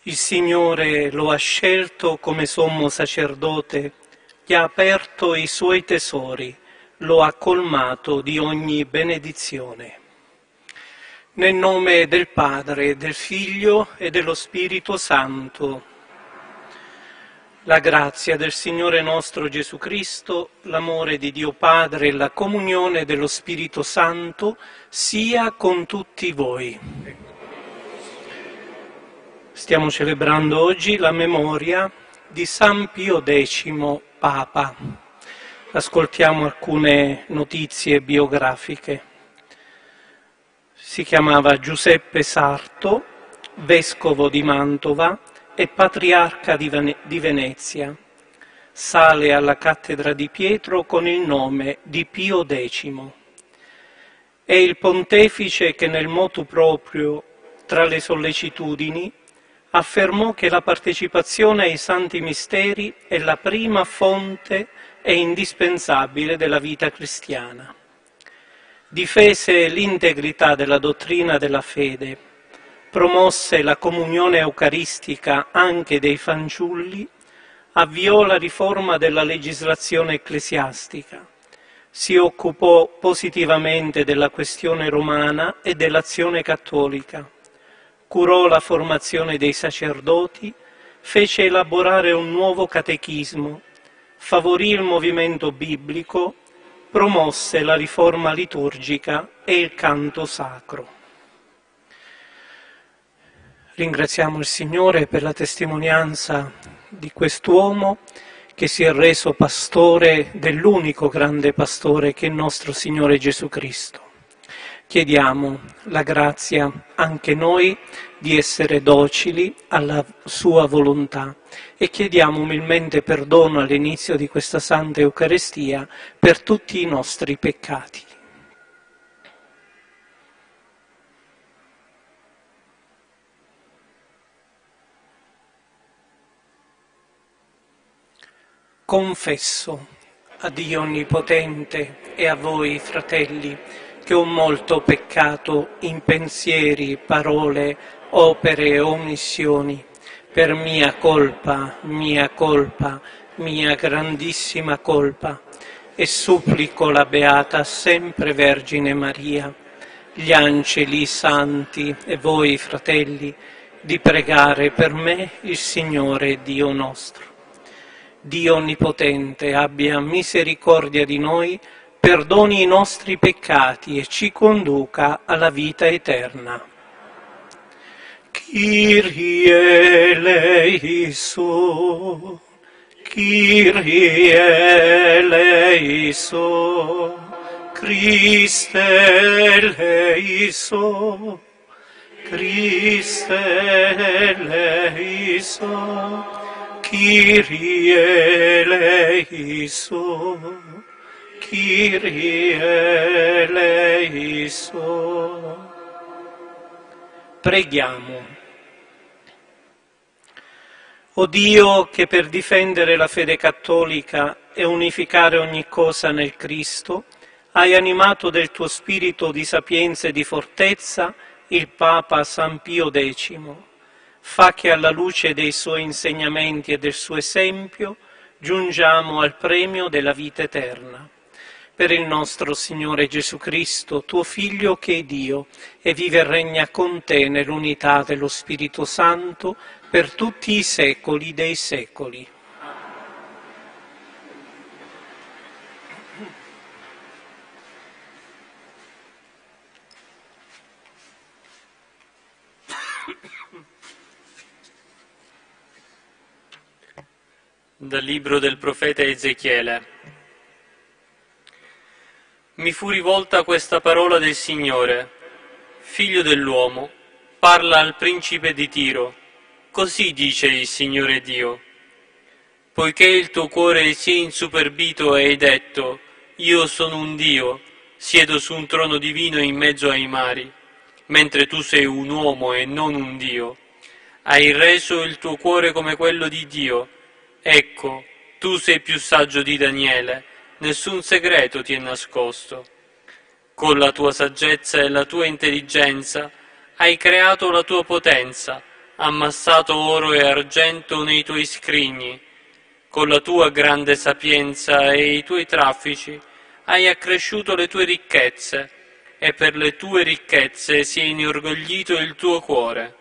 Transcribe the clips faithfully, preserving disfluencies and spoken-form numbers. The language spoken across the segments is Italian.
Il Signore lo ha scelto come sommo sacerdote, gli ha aperto i suoi tesori, lo ha colmato di ogni benedizione. Nel nome del Padre, del Figlio e dello Spirito Santo. La grazia del Signore nostro Gesù Cristo, l'amore di Dio Padre e la comunione dello Spirito Santo sia con tutti voi. Stiamo celebrando oggi la memoria di San Pio X, Papa. Ascoltiamo alcune notizie biografiche. Si chiamava Giuseppe Sarto, vescovo di Mantova e patriarca di Venezia. Sale alla cattedra di Pietro con il nome di Pio X. È il pontefice che nel motu proprio, tra le sollecitudini, affermò che la partecipazione ai santi misteri è la prima fonte e indispensabile della vita cristiana. Difese l'integrità della dottrina della fede, promosse la comunione eucaristica anche dei fanciulli, avviò la riforma della legislazione ecclesiastica, si occupò positivamente della questione romana e dell'azione cattolica, curò la formazione dei sacerdoti, fece elaborare un nuovo catechismo, favorì il movimento biblico, promosse la riforma liturgica e il canto sacro. Ringraziamo il Signore per la testimonianza di quest'uomo che si è reso pastore dell'unico grande pastore che è il nostro Signore Gesù Cristo. Chiediamo la grazia anche noi di essere docili alla sua volontà e chiediamo umilmente perdono all'inizio di questa Santa Eucaristia per tutti i nostri peccati. Confesso a Dio Onnipotente e a voi, fratelli, che ho molto peccato in pensieri, parole, opere e omissioni, per mia colpa, mia colpa, mia grandissima colpa, e supplico la Beata sempre Vergine Maria, gli angeli, i santi e voi, fratelli, di pregare per me il Signore Dio nostro. Dio Onnipotente abbia misericordia di noi, perdoni i nostri peccati e ci conduca alla vita eterna. Kyrie eleison, Kyrie eleison, Christe eleison, Christe eleison, Kyrie eleison, Kyrie eleison. Preghiamo. O Dio, che per difendere la fede cattolica e unificare ogni cosa nel Cristo, hai animato del tuo spirito di sapienza e di fortezza il Papa San Pio X. Fa che alla luce dei suoi insegnamenti e del suo esempio giungiamo al premio della vita eterna. Per il nostro Signore Gesù Cristo, tuo Figlio che è Dio, e vive e regna con te nell'unità dello Spirito Santo per tutti i secoli dei secoli. Dal libro del profeta Ezechiele. Mi fu rivolta questa parola del Signore: figlio dell'uomo, parla al principe di Tiro. Così dice il Signore Dio: poiché il tuo cuore si è insuperbito e hai detto: io sono un Dio, siedo su un trono divino in mezzo ai mari, mentre tu sei un uomo e non un Dio. Hai reso il tuo cuore come quello di Dio. Ecco, tu sei più saggio di Daniele, nessun segreto ti è nascosto. Con la tua saggezza e la tua intelligenza hai creato la tua potenza, ammassato oro e argento nei tuoi scrigni. Con la tua grande sapienza e i tuoi traffici hai accresciuto le tue ricchezze, e per le tue ricchezze si è inorgoglito il tuo cuore.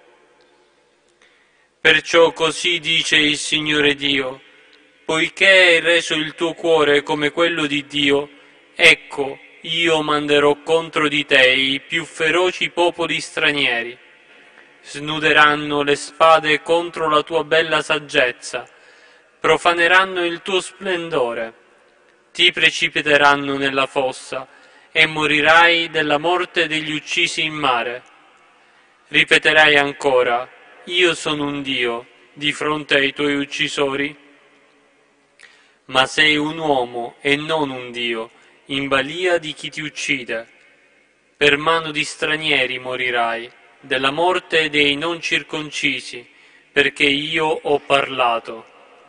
Perciò così dice il Signore Dio: poiché hai reso il tuo cuore come quello di Dio, ecco, io manderò contro di te i più feroci popoli stranieri. Snuderanno le spade contro la tua bella saggezza, profaneranno il tuo splendore, ti precipiteranno nella fossa e morirai della morte degli uccisi in mare. Ripeterai ancora: io sono un Dio, di fronte ai tuoi uccisori? Ma sei un uomo e non un Dio, in balia di chi ti uccide. Per mano di stranieri morirai, della morte dei non circoncisi, perché io ho parlato.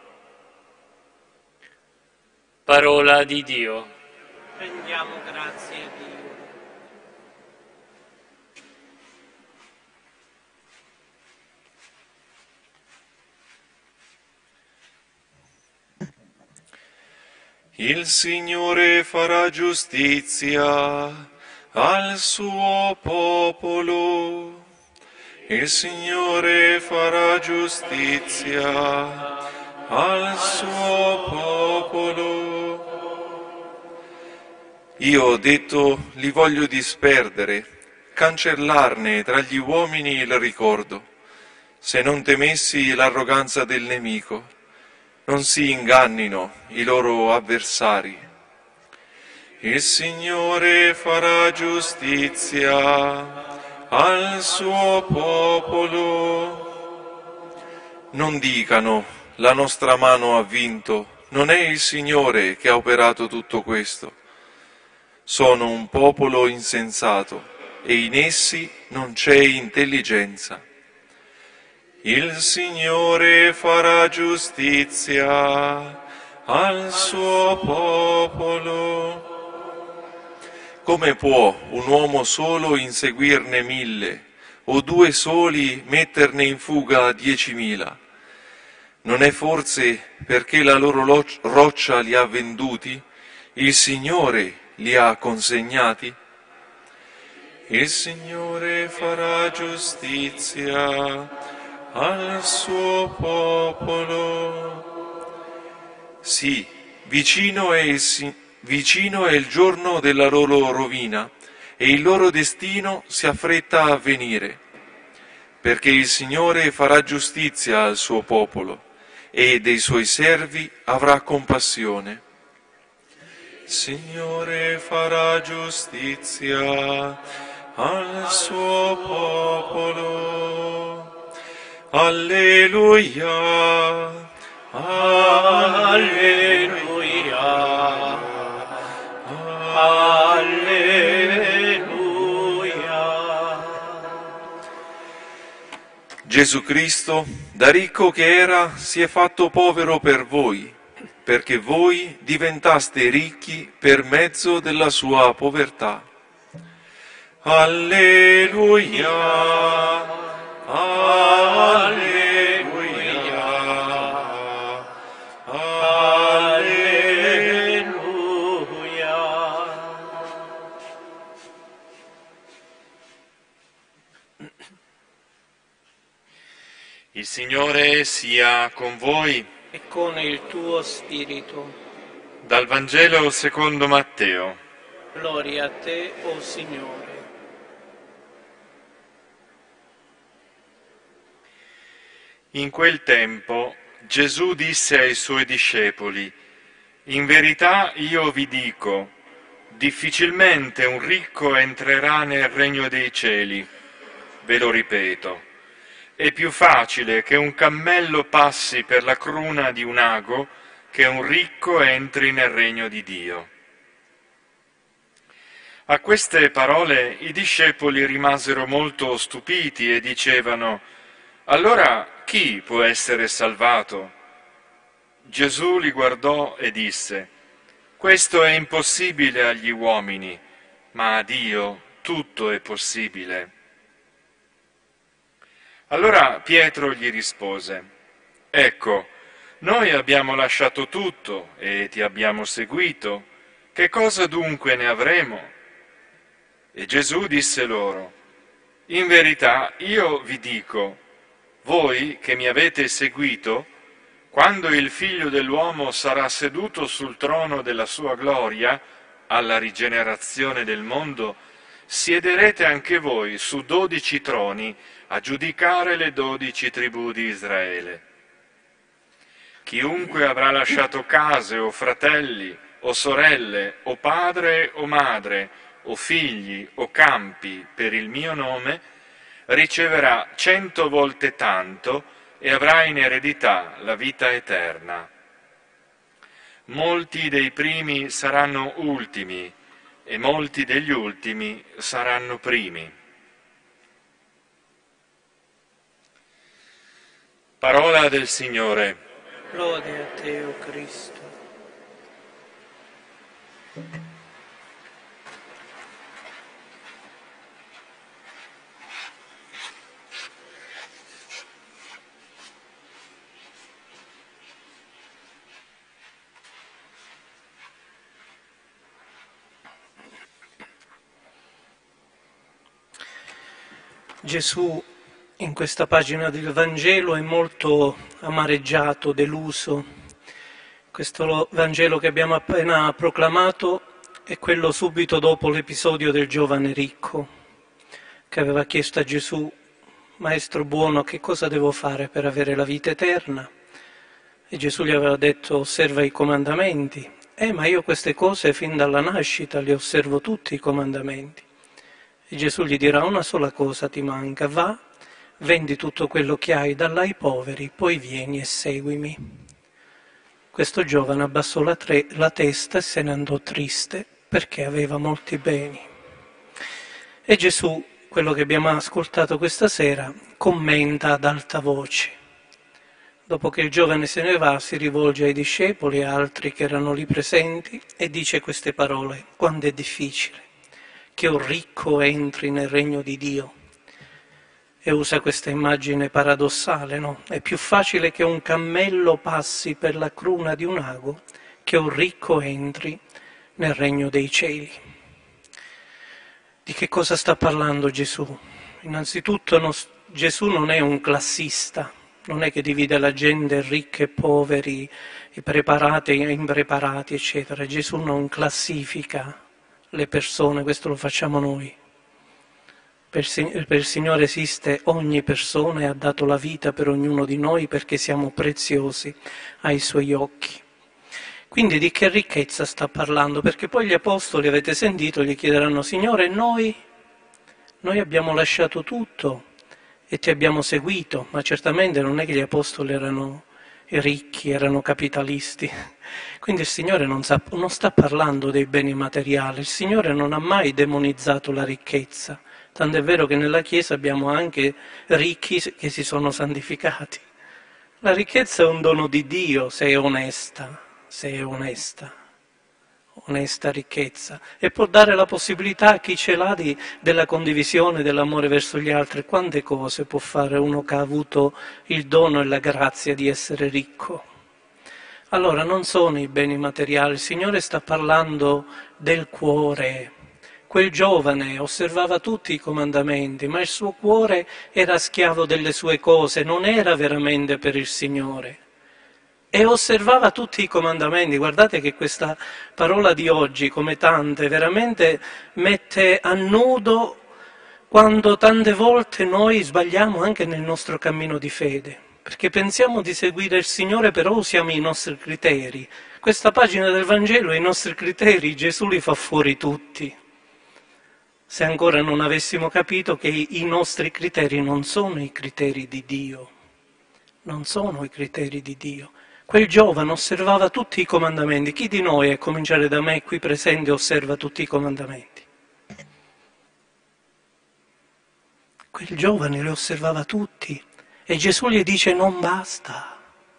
Parola di Dio. Rendiamo grazie a Dio. Il Signore farà giustizia al suo popolo. Il Signore farà giustizia al suo popolo. Io ho detto, li voglio disperdere, cancellarne tra gli uomini il ricordo, se non temessi l'arroganza del nemico. Non si ingannino i loro avversari. Il Signore farà giustizia al suo popolo. Non dicano, la nostra mano ha vinto, non è il Signore che ha operato tutto questo. Sono un popolo insensato e in essi non c'è intelligenza. Il Signore farà giustizia al suo popolo. Come può un uomo solo inseguirne mille, o due soli metterne in fuga diecimila? Non è forse perché la loro roccia li ha venduti, il Signore li ha consegnati? Il Signore farà giustizia al suo popolo. Sì, vicino è, il, vicino è il giorno della loro rovina e il loro destino si affretta a venire, perché il Signore farà giustizia al suo popolo e dei suoi servi avrà compassione. Il Signore farà giustizia al suo popolo. Alleluia, alleluia, alleluia. Gesù Cristo, da ricco che era, si è fatto povero per voi, perché voi diventaste ricchi per mezzo della sua povertà. Alleluia. Alleluia, alleluia. Il Signore sia con voi E con il tuo spirito. dal Vangelo secondo Matteo. Gloria a te, o Signore. In quel tempo Gesù disse ai suoi discepoli: in verità io vi dico, difficilmente un ricco entrerà nel regno dei cieli. Ve lo ripeto, è più facile che un cammello passi per la cruna di un ago che un ricco entri nel regno di Dio. A queste parole i discepoli rimasero molto stupiti e dicevano: allora chi può essere salvato? Gesù li guardò e disse: questo è impossibile agli uomini, ma a Dio tutto è possibile. Allora Pietro gli rispose: ecco, noi abbiamo lasciato tutto e ti abbiamo seguito. Che cosa dunque ne avremo? E Gesù disse loro: in verità io vi dico, voi che mi avete seguito, quando il Figlio dell'uomo sarà seduto sul trono della sua gloria, alla rigenerazione del mondo, siederete anche voi su dodici troni a giudicare le dodici tribù di Israele. Chiunque avrà lasciato case o fratelli o sorelle o padre o madre o figli o campi per il mio nome, riceverà cento volte tanto e avrà in eredità la vita eterna. Molti dei primi saranno ultimi e molti degli ultimi saranno primi. Parola del Signore. Lode a te, o Cristo. Gesù in questa pagina del Vangelo è molto amareggiato, deluso. Questo Vangelo che abbiamo appena proclamato è quello subito dopo l'episodio del giovane ricco, che aveva chiesto a Gesù: Maestro buono, che cosa devo fare per avere la vita eterna? E Gesù gli aveva detto: osserva i comandamenti. Eh, ma io queste cose fin dalla nascita le osservo tutti i comandamenti. E Gesù gli dirà: una sola cosa ti manca, va, vendi tutto quello che hai, dalla ai poveri, poi vieni e seguimi. Questo giovane abbassò la, tre, la testa e se ne andò triste perché aveva molti beni. E Gesù, quello che abbiamo ascoltato questa sera, commenta ad alta voce. Dopo che il giovane se ne va, si rivolge ai discepoli e altri che erano lì presenti e dice queste parole: quando è difficile che un ricco entri nel regno di Dio. E usa questa immagine paradossale, no? È più facile che un cammello passi per la cruna di un ago che un ricco entri nel regno dei cieli. Di che cosa sta parlando Gesù? Innanzitutto no, Gesù non è un classista, non è che divide la gente ricchi e poveri, i preparati e impreparati, eccetera. Gesù non classifica le persone, questo lo facciamo noi. Per, per il Signore esiste ogni persona e ha dato la vita per ognuno di noi perché siamo preziosi ai Suoi occhi. Quindi di che ricchezza sta parlando? Perché poi gli apostoli, avete sentito, gli chiederanno: Signore, noi, noi abbiamo lasciato tutto e ti abbiamo seguito, ma certamente non è che gli apostoli erano ricchi, erano capitalisti. Quindi il Signore non, sa, non sta parlando dei beni materiali, il Signore non ha mai demonizzato la ricchezza. Tant'è vero che nella Chiesa abbiamo anche ricchi che si sono santificati. La ricchezza è un dono di Dio, se è onesta, se è onesta, onesta ricchezza. E può dare la possibilità a chi ce l'ha di, della condivisione, dell'amore verso gli altri. Quante cose può fare uno che ha avuto il dono e la grazia di essere ricco? Allora non sono i beni materiali, il Signore sta parlando del cuore. Quel giovane osservava tutti i comandamenti, ma il suo cuore era schiavo delle sue cose, non era veramente per il Signore. E osservava tutti i comandamenti. Guardate che questa parola di oggi, come tante, veramente mette a nudo quando tante volte noi sbagliamo anche nel nostro cammino di fede. Perché pensiamo di seguire il Signore, però usiamo i nostri criteri. Questa pagina del Vangelo, i nostri criteri, Gesù li fa fuori tutti. Se ancora non avessimo capito che i nostri criteri non sono i criteri di Dio, non sono i criteri di Dio. Quel giovane osservava tutti i comandamenti. Chi di noi, a cominciare da me qui presente, osserva tutti i comandamenti? Quel giovane li osservava tutti e Gesù gli dice: non basta.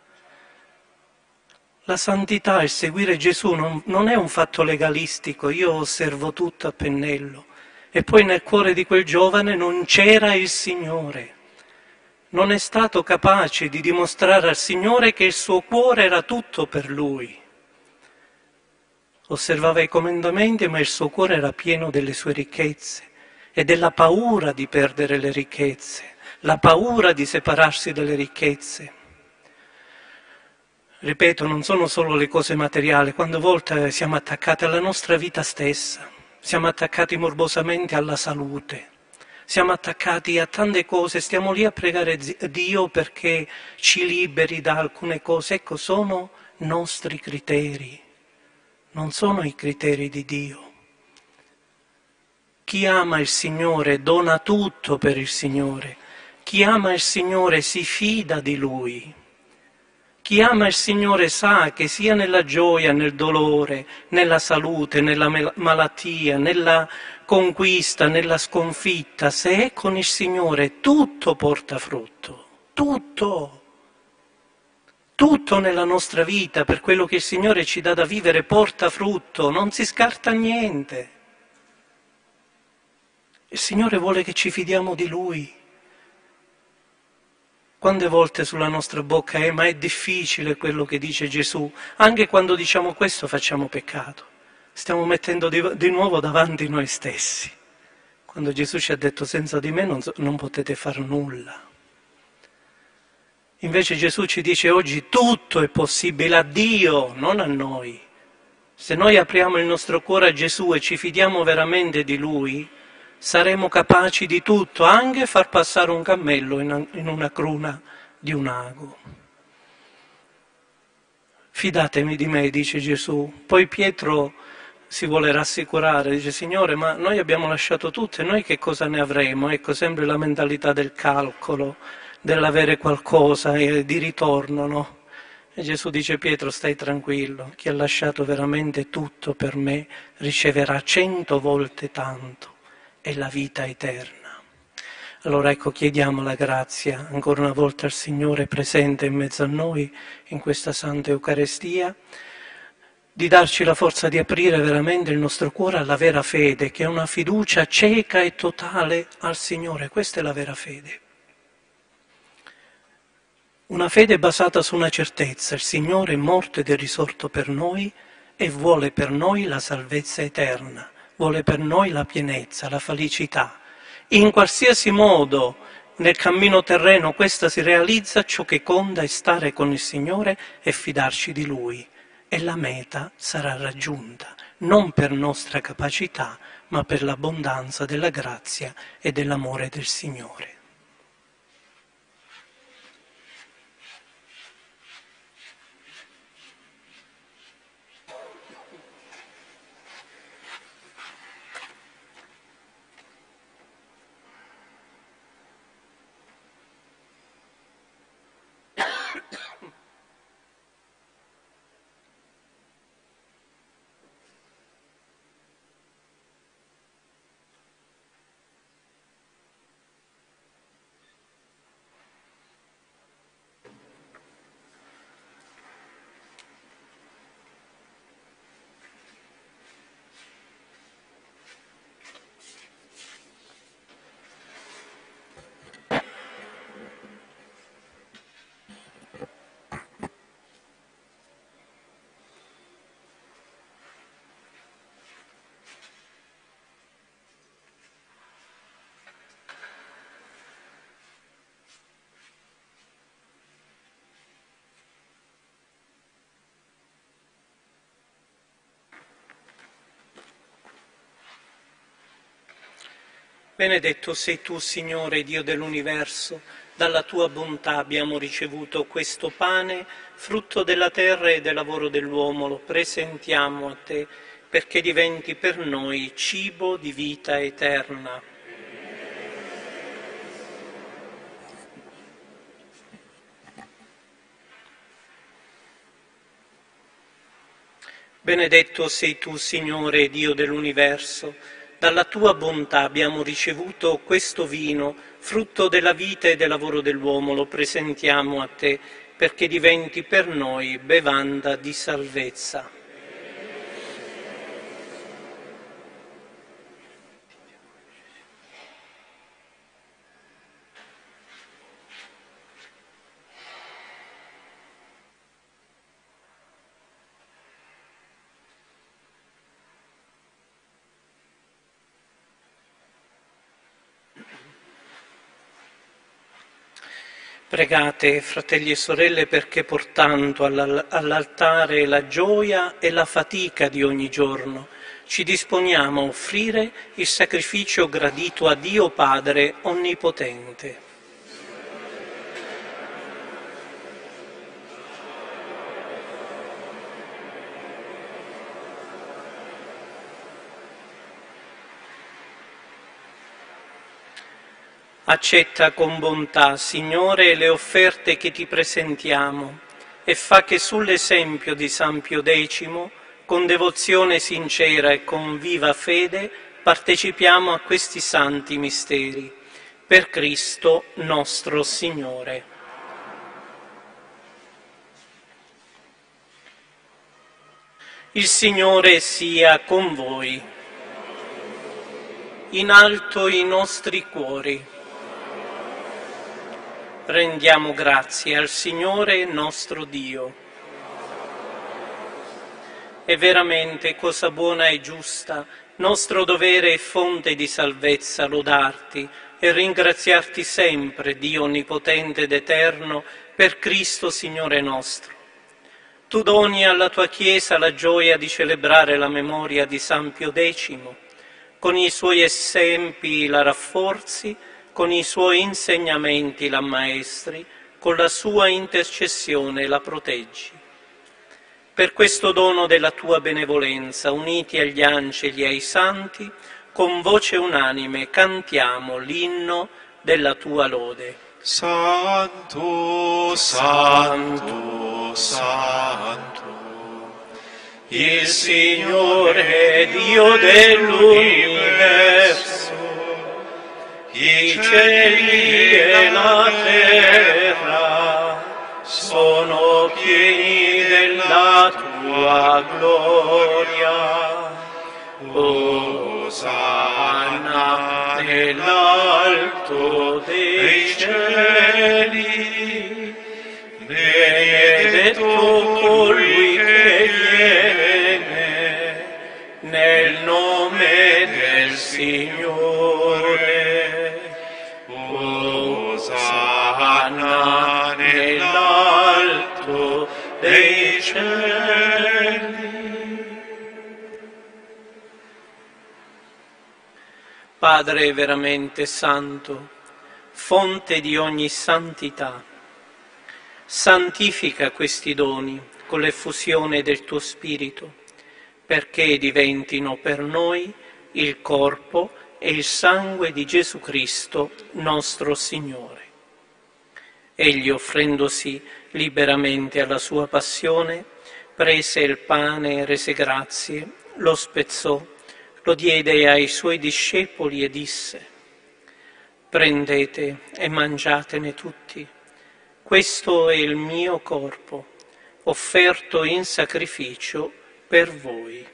La santità, il seguire Gesù non, non è un fatto legalistico, io osservo tutto a pennello. E poi nel cuore di quel giovane non c'era il Signore, non è stato capace di dimostrare al Signore che il suo cuore era tutto per Lui. Osservava i comandamenti, ma il suo cuore era pieno delle sue ricchezze e della paura di perdere le ricchezze, la paura di separarsi dalle ricchezze. Ripeto, non sono solo le cose materiali, quando a volte siamo attaccati alla nostra vita stessa, siamo attaccati morbosamente alla salute, siamo attaccati a tante cose, stiamo lì a pregare Dio perché ci liberi da alcune cose. Ecco, sono nostri criteri, non sono i criteri di Dio. Chi ama il Signore dona tutto per il Signore, chi ama il Signore si fida di Lui. Chi ama il Signore sa che sia nella gioia, nel dolore, nella salute, nella malattia, nella conquista, nella sconfitta, se è con il Signore tutto porta frutto, tutto, tutto nella nostra vita, per quello che il Signore ci dà da vivere, porta frutto, non si scarta niente. Il Signore vuole che ci fidiamo di Lui. Quante volte sulla nostra bocca è, ma è difficile quello che dice Gesù, anche quando diciamo questo facciamo peccato, stiamo mettendo di, di nuovo davanti noi stessi, quando Gesù ci ha detto senza di me non, non potete far nulla. Invece Gesù ci dice oggi tutto è possibile a Dio, non a noi. Se noi apriamo il nostro cuore a Gesù e ci fidiamo veramente di Lui, saremo capaci di tutto, anche far passare un cammello in una cruna di un ago. Fidatemi di me, dice Gesù. Poi Pietro si vuole rassicurare, dice Signore, ma noi abbiamo lasciato tutto e noi che cosa ne avremo? Ecco, sempre la mentalità del calcolo, dell'avere qualcosa e di ritorno, no? E Gesù dice Pietro, stai tranquillo, chi ha lasciato veramente tutto per me riceverà cento volte tanto. È la vita eterna. Allora ecco, chiediamo la grazia ancora una volta al Signore presente in mezzo a noi in questa Santa Eucaristia, di darci la forza di aprire veramente il nostro cuore alla vera fede, che è una fiducia cieca e totale al Signore. Questa è la vera fede. Una fede basata su una certezza, il Signore è morto ed è risorto per noi e vuole per noi la salvezza eterna. Vuole per noi la pienezza, la felicità. In qualsiasi modo nel cammino terreno questa si realizza, ciò che conta è stare con il Signore e fidarci di Lui. E la meta sarà raggiunta, non per nostra capacità, ma per l'abbondanza della grazia e dell'amore del Signore. Benedetto sei tu, Signore, Dio dell'universo, dalla tua bontà abbiamo ricevuto questo pane, frutto della terra e del lavoro dell'uomo, lo presentiamo a te perché diventi per noi cibo di vita eterna. Benedetto sei tu, Signore, Dio dell'universo, dalla tua bontà abbiamo ricevuto questo vino, frutto della vita e del lavoro dell'uomo, lo presentiamo a te perché diventi per noi bevanda di salvezza. Pregate, fratelli e sorelle, perché portando all'altare la gioia e la fatica di ogni giorno, ci disponiamo a offrire il sacrificio gradito a Dio Padre Onnipotente. Accetta con bontà, Signore, le offerte che ti presentiamo e fa che sull'esempio di San Pio X, con devozione sincera e con viva fede, partecipiamo a questi santi misteri. Per Cristo nostro Signore. Il Signore sia con voi. In alto i nostri cuori. Rendiamo grazie al Signore nostro Dio. È veramente cosa buona e giusta, nostro dovere e fonte di salvezza lodarti e ringraziarti sempre, Dio onnipotente ed eterno, per Cristo Signore nostro. Tu doni alla tua Chiesa la gioia di celebrare la memoria di San Pio X, con i suoi esempi la rafforzi, con i suoi insegnamenti la ammaestri, con la sua intercessione la proteggi. Per questo dono della tua benevolenza, uniti agli angeli e ai santi, con voce unanime cantiamo l'inno della tua lode. Santo, santo, santo, il Signore Dio dell'universo, i cieli e la terra sono pieni della tua gloria. Osanna nell'alto dei cieli, benedetto colui che viene nel nome del Signore. Osanna nell'alto dei cieli. Padre veramente santo, fonte di ogni santità, santifica questi doni con l'effusione del tuo Spirito, perché diventino per noi il corpo e il sangue di Gesù Cristo, nostro Signore. Egli, offrendosi liberamente alla sua passione, prese il pane e rese grazie, lo spezzò, lo diede ai suoi discepoli e disse: prendete e mangiatene tutti, questo è il mio corpo, offerto in sacrificio per voi.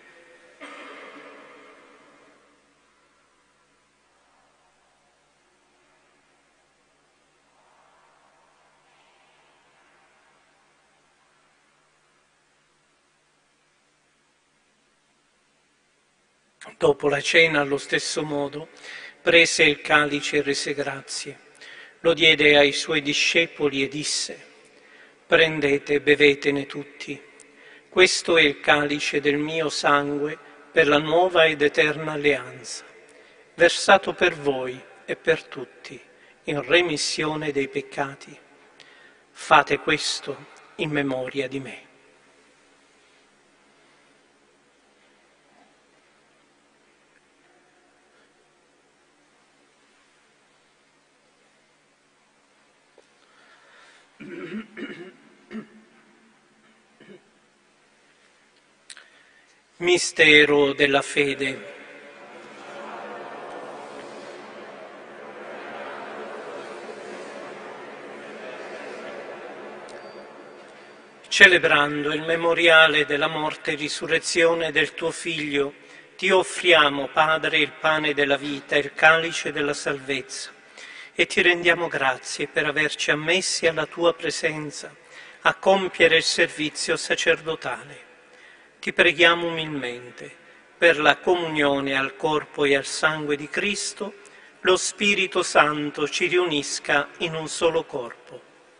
Dopo la cena, allo stesso modo, prese il calice e rese grazie, lo diede ai suoi discepoli e disse: prendete e bevetene tutti, questo è il calice del mio sangue per la nuova ed eterna alleanza, versato per voi e per tutti in remissione dei peccati. Fate questo in memoria di me. Mistero della fede. Celebrando il memoriale della morte e risurrezione del tuo Figlio, ti offriamo, Padre, il pane della vita e il calice della salvezza, e ti rendiamo grazie per averci ammessi alla tua presenza a compiere il servizio sacerdotale. Ti preghiamo umilmente, per la comunione al corpo e al sangue di Cristo, lo Spirito Santo ci riunisca in un solo corpo.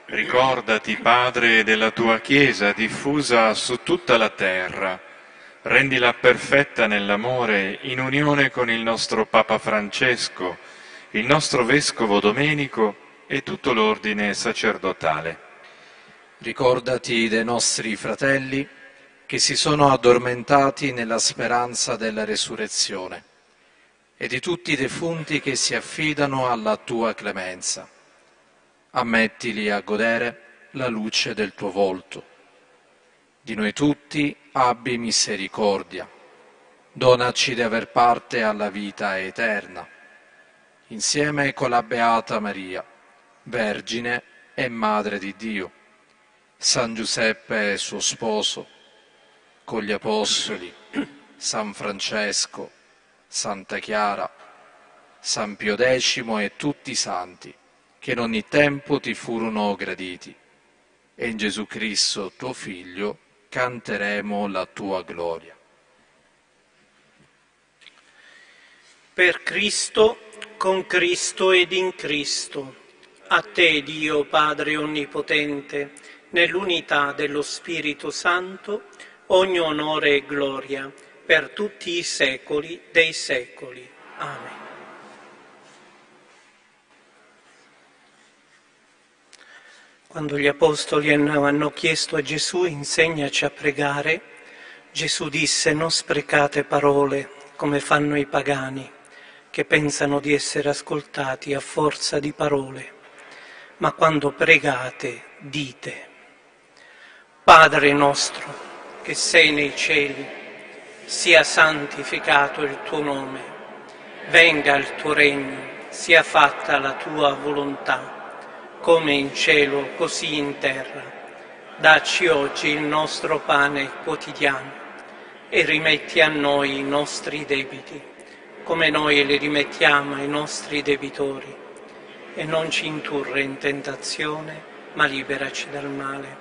Ricordati, Padre, della tua Chiesa diffusa su tutta la terra. Rendila perfetta nell'amore in unione con il nostro Papa Francesco, il nostro Vescovo Domenico e tutto l'ordine sacerdotale. Ricordati dei nostri fratelli che si sono addormentati nella speranza della resurrezione e di tutti i defunti che si affidano alla tua clemenza. Ammettili a godere la luce del tuo volto. Di noi tutti abbi misericordia. Donaci di aver parte alla vita eterna, insieme con la Beata Maria, Vergine e Madre di Dio, San Giuseppe suo sposo, con gli Apostoli, San Francesco, Santa Chiara, San Pio Decimo e tutti i santi, che in ogni tempo ti furono graditi, e in Gesù Cristo, tuo Figlio, canteremo la tua gloria. Per Cristo, con Cristo ed in Cristo, a te, Dio Padre Onnipotente, nell'unità dello Spirito Santo, ogni onore e gloria per tutti i secoli dei secoli. Amen. Quando gli apostoli hanno chiesto a Gesù insegnaci a pregare, Gesù disse: non sprecate parole come fanno i pagani, che pensano di essere ascoltati a forza di parole, ma quando pregate dite: Padre nostro che sei nei cieli, sia santificato il tuo nome, venga il tuo regno, sia fatta la tua volontà, come in cielo così in terra. Dacci oggi il nostro pane quotidiano e rimetti a noi i nostri debiti, come noi li rimettiamo ai nostri debitori, e non ci indurre in tentazione, ma liberaci dal male.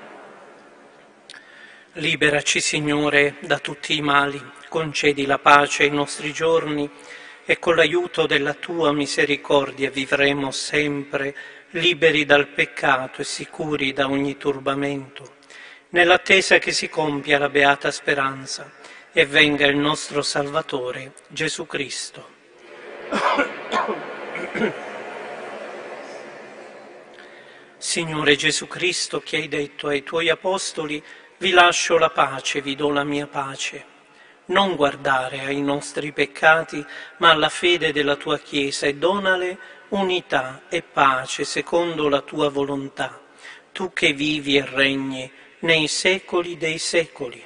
Liberaci, Signore, da tutti i mali, concedi la pace ai nostri giorni e con l'aiuto della tua misericordia vivremo sempre liberi dal peccato e sicuri da ogni turbamento, nell'attesa che si compia la beata speranza e venga il nostro Salvatore, Gesù Cristo. Signore Gesù Cristo, che hai detto ai tuoi apostoli: vi lascio la pace, vi do la mia pace. Non guardare ai nostri peccati, ma alla fede della tua Chiesa, e donale unità e pace secondo la tua volontà, tu che vivi e regni nei secoli dei secoli.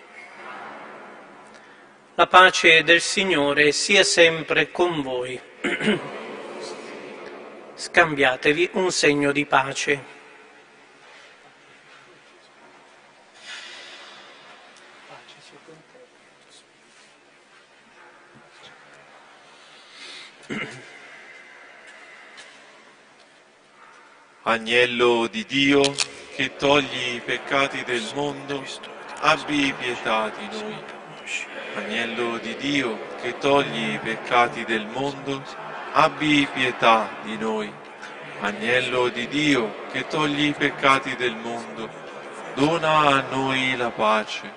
La pace del Signore sia sempre con voi. Scambiatevi un segno di pace. Agnello di Dio, che togli i peccati del mondo, abbi pietà di noi. Agnello di Dio, che togli i peccati del mondo, abbi pietà di noi. Agnello di Dio, che togli i peccati del mondo, dona a noi la pace.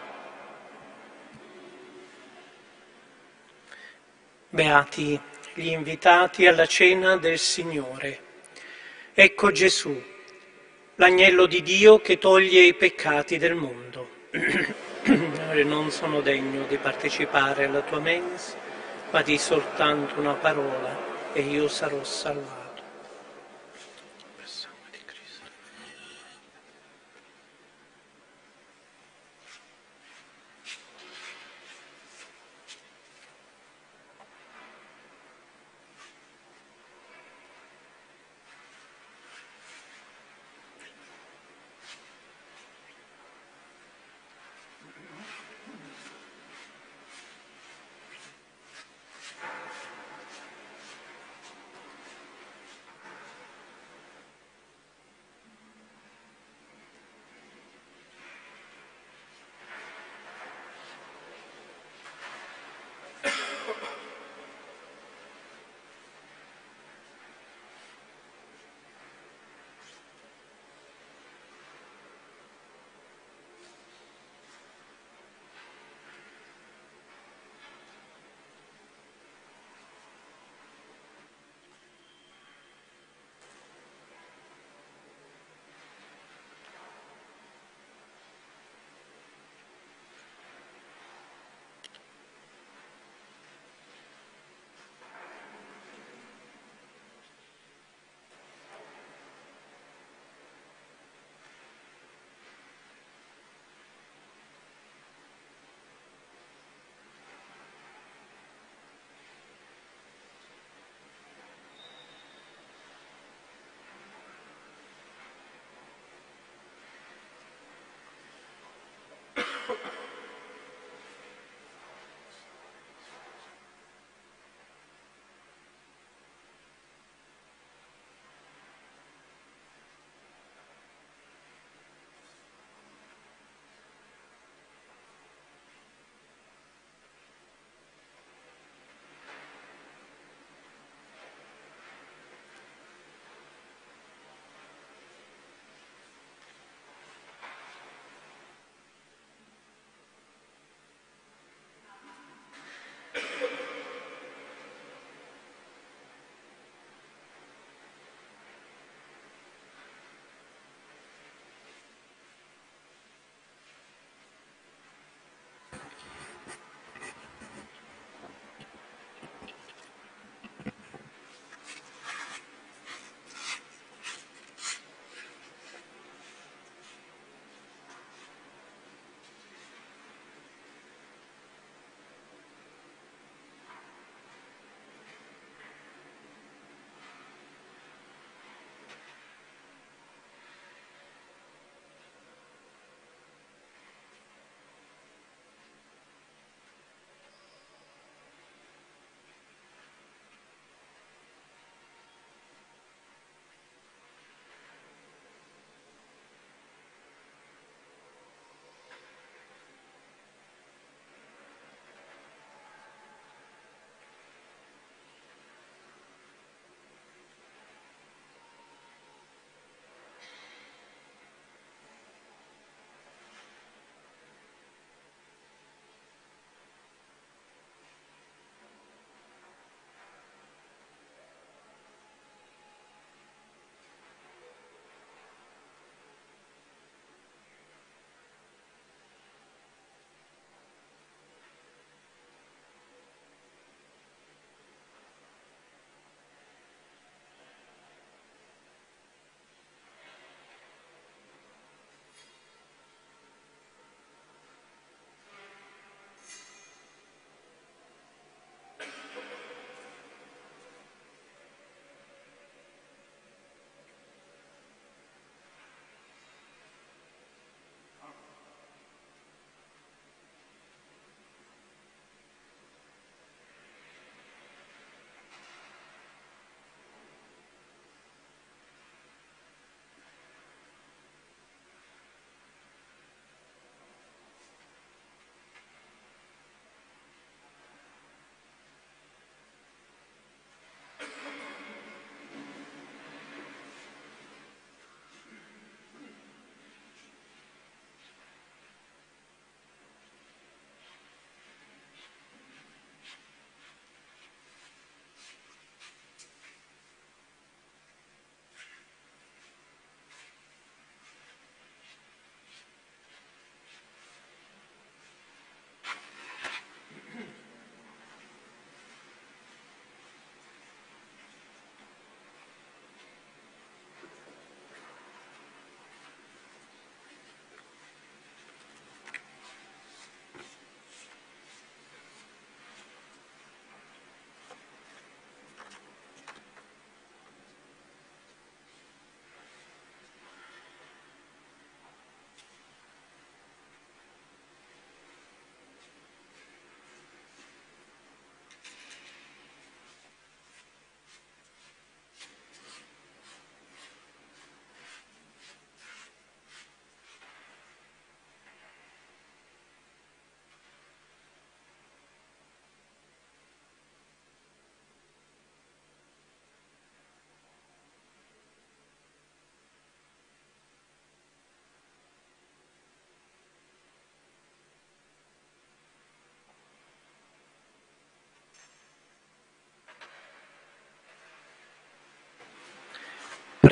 Beati gli invitati alla cena del Signore. Ecco Gesù, l'agnello di Dio che toglie i peccati del mondo. Non sono degno di partecipare alla tua mensa, ma di soltanto una parola e io sarò salvato. Per sangue di Cristo.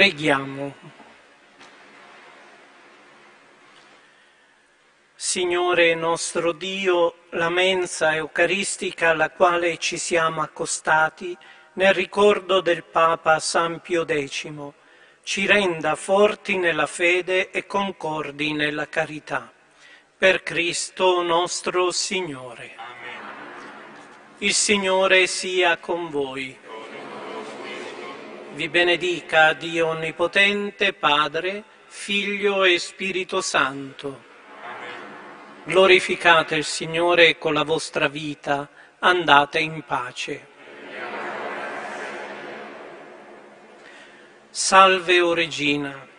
Preghiamo. Signore nostro Dio, la mensa eucaristica alla quale ci siamo accostati nel ricordo del Papa San Pio X ci renda forti nella fede e concordi nella carità. Per Cristo nostro Signore. Amen. Il Signore sia con voi. Vi benedica Dio Onnipotente, Padre, Figlio e Spirito Santo. Glorificate il Signore con la vostra vita, andate in pace. Salve, o Regina,